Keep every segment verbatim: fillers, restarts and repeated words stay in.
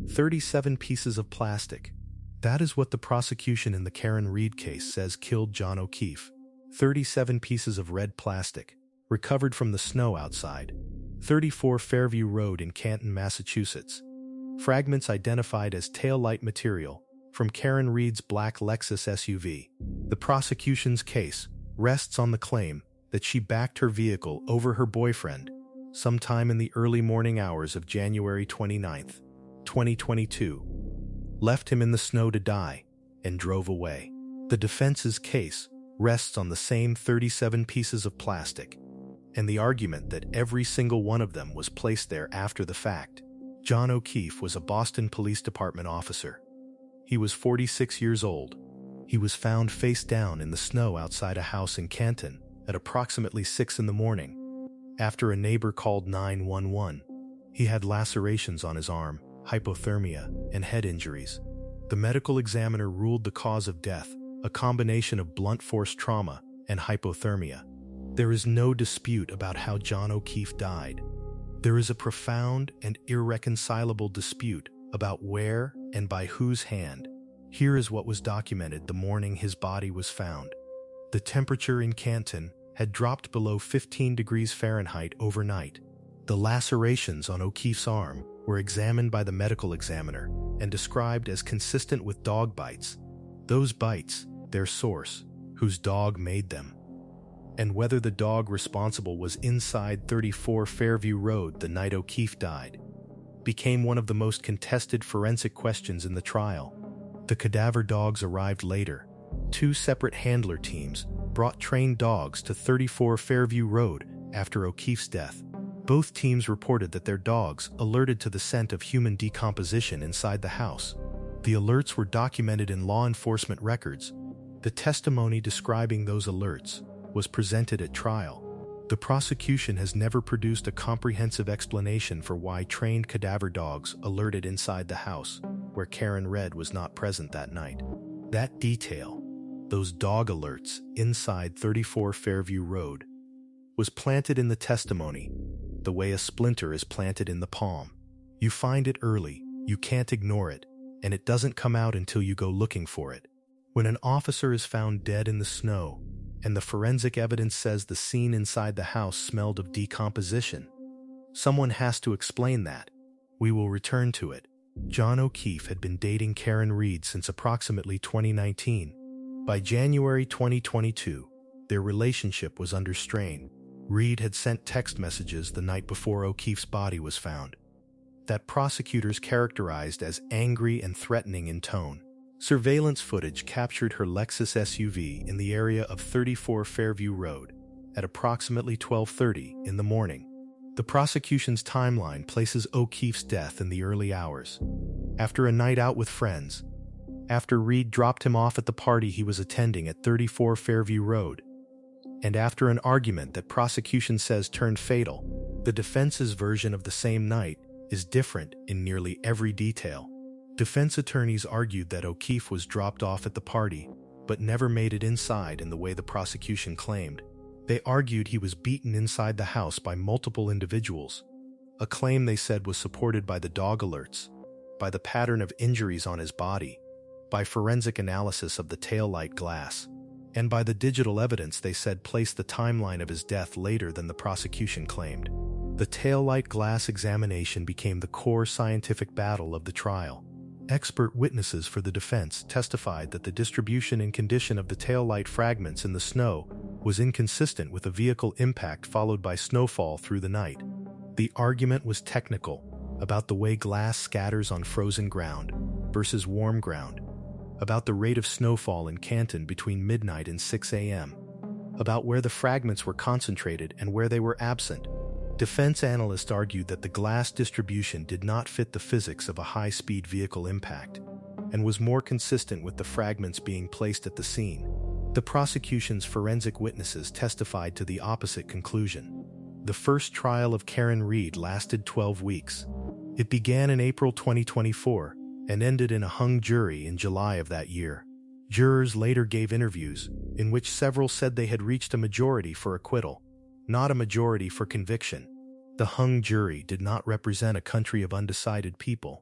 thirty-seven pieces of plastic. That is what the prosecution in the Karen Read case says killed John O'Keefe. thirty-seven pieces of red plastic, recovered from the snow outside. thirty-four Fairview Road in Canton, Massachusetts. Fragments identified as taillight material from Karen Read's black Lexus S U V. The prosecution's case rests on the claim that she backed her vehicle over her boyfriend sometime in the early morning hours of January twenty-ninth, twenty twenty-two, left him in the snow to die, and drove away. The defense's case rests on the same thirty-seven pieces of plastic, and the argument that every single one of them was placed there after the fact. John O'Keefe was a Boston Police Department officer. He was forty-six years old. He was found face down in the snow outside a house in Canton at approximately six in the morning. After a neighbor called nine one one, he had lacerations on his arm, hypothermia, and head injuries. The medical examiner ruled the cause of death a combination of blunt force trauma and hypothermia. There is no dispute about how John O'Keefe died. There is a profound and irreconcilable dispute about where and by whose hand. Here is what was documented the morning his body was found. The temperature in Canton had dropped below fifteen degrees Fahrenheit overnight. The lacerations on O'Keefe's arm were examined by the medical examiner and described as consistent with dog bites. Those bites, their source, whose dog made them, and whether the dog responsible was inside thirty-four Fairview Road the night O'Keefe died, became one of the most contested forensic questions in the trial. The cadaver dogs arrived later. Two separate handler teams brought trained dogs to thirty-four Fairview Road after O'Keefe's death. Both teams reported that their dogs alerted to the scent of human decomposition inside the house. The alerts were documented in law enforcement records. The testimony describing those alerts was presented at trial. The prosecution has never produced a comprehensive explanation for why trained cadaver dogs alerted inside the house, where Karen Read was not present that night. That detail, those dog alerts inside thirty-four Fairview Road, was planted in the testimony the way a splinter is planted in the palm. You find it early, you can't ignore it, and it doesn't come out until you go looking for it. When an officer is found dead in the snow, and the forensic evidence says the scene inside the house smelled of decomposition, someone has to explain that. We will return to it. John O'Keefe had been dating Karen Read since approximately twenty nineteen. By January twenty twenty-two, their relationship was under strain. Read had sent text messages the night before O'Keefe's body was found that prosecutors characterized as angry and threatening in tone. Surveillance footage captured her Lexus S U V in the area of thirty-four Fairview Road at approximately twelve thirty in the morning. The prosecution's timeline places O'Keefe's death in the early hours. After a night out with friends, after Read dropped him off at the party he was attending at thirty-four Fairview Road, and after an argument that prosecution says turned fatal, the defense's version of the same night is different in nearly every detail. Defense attorneys argued that O'Keefe was dropped off at the party, but never made it inside in the way the prosecution claimed. They argued he was beaten inside the house by multiple individuals, a claim they said was supported by the dog alerts, by the pattern of injuries on his body, by forensic analysis of the taillight glass, and by the digital evidence they said placed the timeline of his death later than the prosecution claimed. The taillight glass examination became the core scientific battle of the trial. Expert witnesses for the defense testified that the distribution and condition of the taillight fragments in the snow was inconsistent with a vehicle impact followed by snowfall through the night. The argument was technical, about the way glass scatters on frozen ground versus warm ground, about the rate of snowfall in Canton between midnight and six a m, about where the fragments were concentrated and where they were absent. Defense analysts argued that the glass distribution did not fit the physics of a high-speed vehicle impact and was more consistent with the fragments being placed at the scene. The prosecution's forensic witnesses testified to the opposite conclusion. The first trial of Karen Read lasted twelve weeks. It began in April twenty twenty-four and ended in a hung jury in July of that year. Jurors later gave interviews in which several said they had reached a majority for acquittal, not a majority for conviction. The hung jury did not represent a country of undecided people.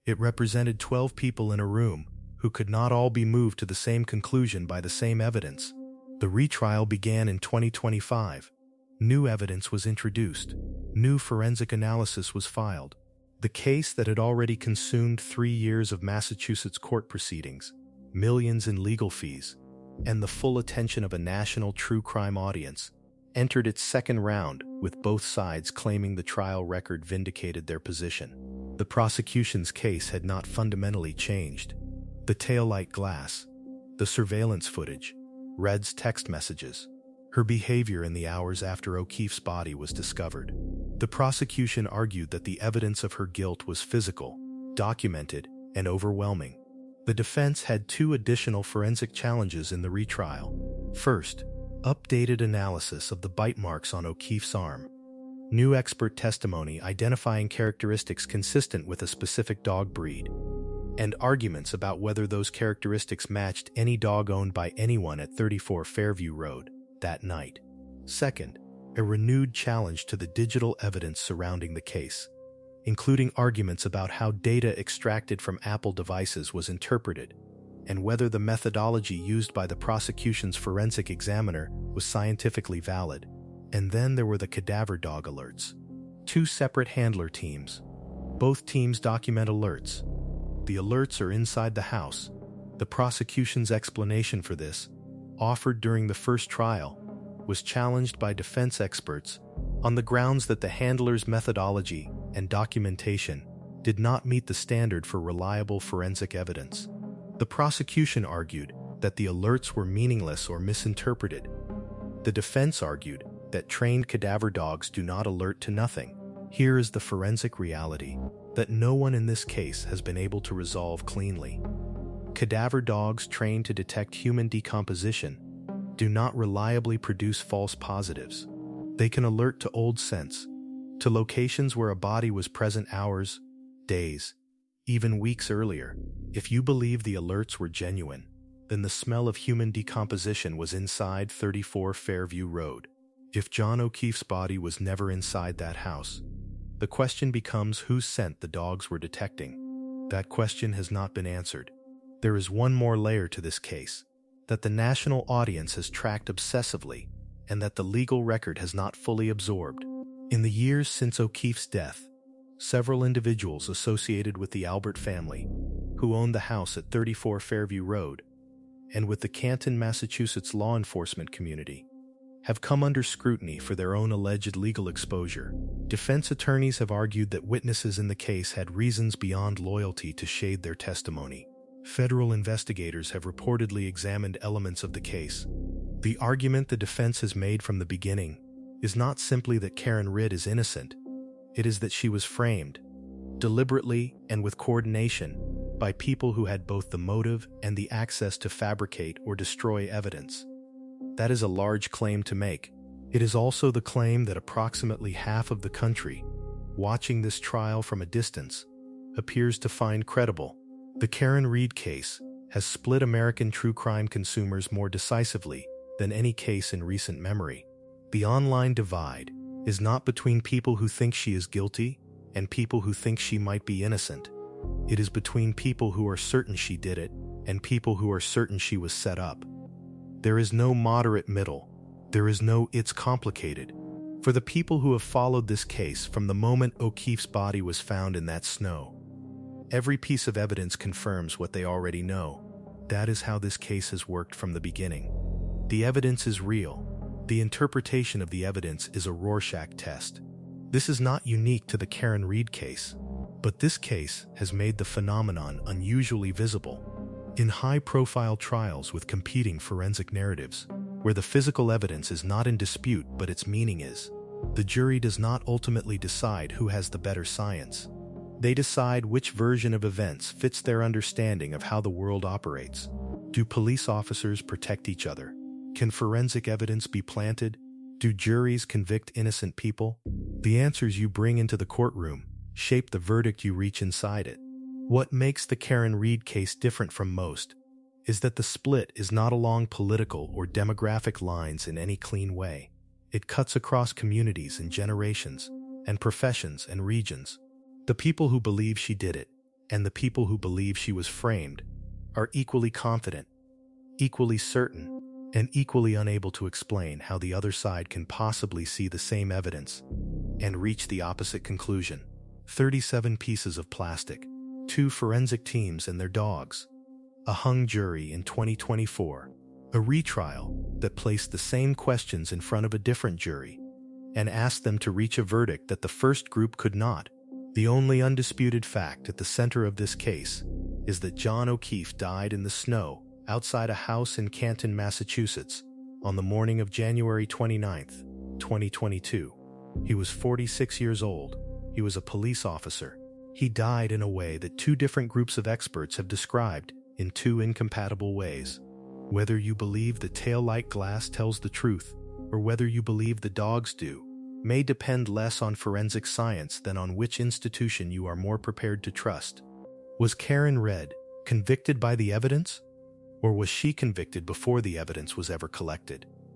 It represented twelve people in a room who could not all be moved to the same conclusion by the same evidence. The retrial began in twenty twenty-five. New evidence was introduced. New forensic analysis was filed. The case that had already consumed three years of Massachusetts court proceedings, millions in legal fees, and the full attention of a national true crime audience, entered its second round, with both sides claiming the trial record vindicated their position. The prosecution's case had not fundamentally changed. The taillight glass, the surveillance footage, Red's text messages, her behavior in the hours after O'Keefe's body was discovered. The prosecution argued that the evidence of her guilt was physical, documented, and overwhelming. The defense had two additional forensic challenges in the retrial. First, updated analysis of the bite marks on O'Keefe's arm. New expert testimony identifying characteristics consistent with a specific dog breed, and arguments about whether those characteristics matched any dog owned by anyone at thirty-four Fairview Road that night. Second, a renewed challenge to the digital evidence surrounding the case, including arguments about how data extracted from Apple devices was interpreted, and whether the methodology used by the prosecution's forensic examiner was scientifically valid. And then there were the cadaver dog alerts. Two separate handler teams. Both teams document alerts. The alerts are inside the house. The prosecution's explanation for this, offered during the first trial, was challenged by defense experts on the grounds that the handler's methodology and documentation did not meet the standard for reliable forensic evidence. The prosecution argued that the alerts were meaningless or misinterpreted. The defense argued that trained cadaver dogs do not alert to nothing. Here is the forensic reality that no one in this case has been able to resolve cleanly. Cadaver dogs trained to detect human decomposition do not reliably produce false positives. They can alert to old scents, to locations where a body was present hours, days, even weeks earlier. If you believe the alerts were genuine, then the smell of human decomposition was inside thirty-four Fairview Road. If John O'Keefe's body was never inside that house, the question becomes whose scent the dogs were detecting. That question has not been answered. There is one more layer to this case that the national audience has tracked obsessively and that the legal record has not fully absorbed. In the years since O'Keefe's death, several individuals associated with the Albert family, who owned the house at thirty-four Fairview Road, and with the Canton, Massachusetts law enforcement community, have come under scrutiny for their own alleged legal exposure. Defense attorneys have argued that witnesses in the case had reasons beyond loyalty to shade their testimony. Federal investigators have reportedly examined elements of the case. The argument the defense has made from the beginning is not simply that Karen Ridd is innocent. It is that she was framed, deliberately and with coordination, by people who had both the motive and the access to fabricate or destroy evidence. That is a large claim to make. It is also the claim that approximately half of the country, watching this trial from a distance, appears to find credible. The Karen Read case has split American true crime consumers more decisively than any case in recent memory. The online divide is not between people who think she is guilty and people who think she might be innocent. It is between people who are certain she did it and people who are certain she was set up. There is no moderate middle. There is no "it's complicated." For the people who have followed this case from the moment O'Keefe's body was found in that snow, every piece of evidence confirms what they already know. That is how this case has worked from the beginning. The evidence is real. The interpretation of the evidence is a Rorschach test. This is not unique to the Karen Read case, but this case has made the phenomenon unusually visible. In high-profile trials with competing forensic narratives, where the physical evidence is not in dispute but its meaning is, the jury does not ultimately decide who has the better science. They decide which version of events fits their understanding of how the world operates. Do police officers protect each other? Can forensic evidence be planted? Do juries convict innocent people? The answers you bring into the courtroom shape the verdict you reach inside it. What makes the Karen Read case different from most is that the split is not along political or demographic lines in any clean way. It cuts across communities and generations, and professions and regions. The people who believe she did it, and the people who believe she was framed are equally confident, equally certain, and equally unable to explain how the other side can possibly see the same evidence and reach the opposite conclusion. thirty-seven pieces of plastic, two forensic teams and their dogs, a hung jury in twenty twenty-four, a retrial that placed the same questions in front of a different jury and asked them to reach a verdict that the first group could not. The only undisputed fact at the center of this case is that John O'Keefe died in the snow outside a house in Canton, Massachusetts, on the morning of January twenty-ninth, twenty twenty-two. He was forty-six years old. He was a police officer. He died in a way that two different groups of experts have described in two incompatible ways. Whether you believe the taillight glass tells the truth, or whether you believe the dogs do, may depend less on forensic science than on which institution you are more prepared to trust. Was Karen Redd convicted by the evidence? Or was she convicted before the evidence was ever collected?